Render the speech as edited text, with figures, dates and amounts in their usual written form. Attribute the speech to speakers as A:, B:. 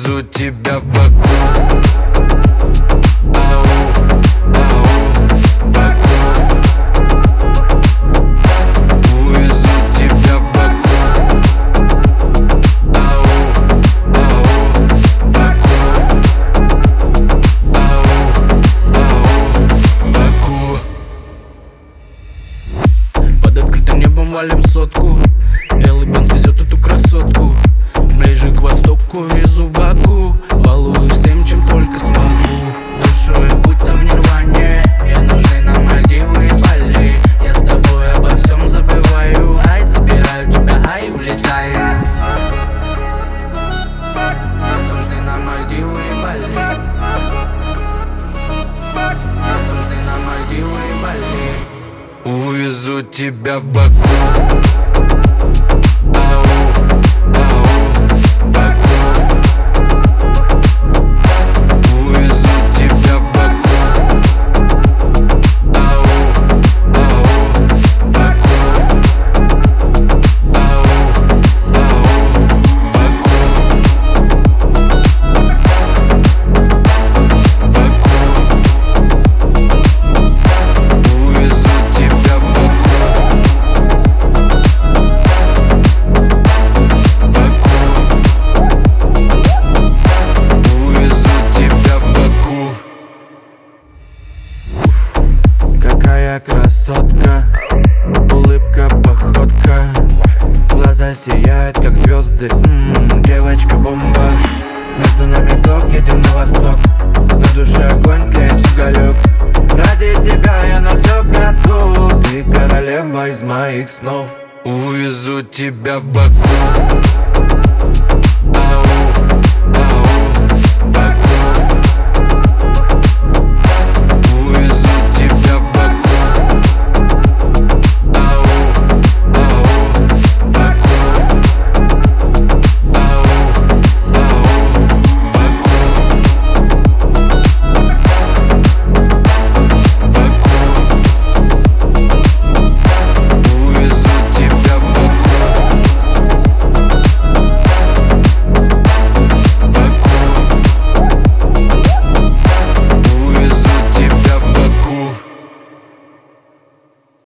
A: Увезу тебя в Баку. Ау, ау, Баку. Увезу тебя в Баку. Ау, ау, Баку. Ау, ау, Баку.
B: Под открытым небом валим сотку. Белый бенз везет эту красотку. Ближе к востоку везу в Баку. Балую всем, чем только смогу. Душой будто в нирване. Мне нужны на Мальдивы и Бали. Я с тобой обо всем забываю. Ай, забираю тебя, ай, улетаю. Мне нужны на Мальдивы и Бали. Мне нужны на Мальдивы и Бали.
A: Увезу тебя в Баку. Ау, ау, Баку. Увезу тебя в Баку. Ау, ау, Баку. Ау, ау, Баку. Баку. Увезу тебя в Баку. Баку. Увезу тебя в Баку.
B: Какая красотка, улыбка, походка.
A: Глаза сияют, как звезды. Девочка бомба. Между нами ток, едем на восток. На душе огонь, тлеет уголек. Ради тебя я на все готов. Ты королева из моих снов. Увезу тебя в Баку.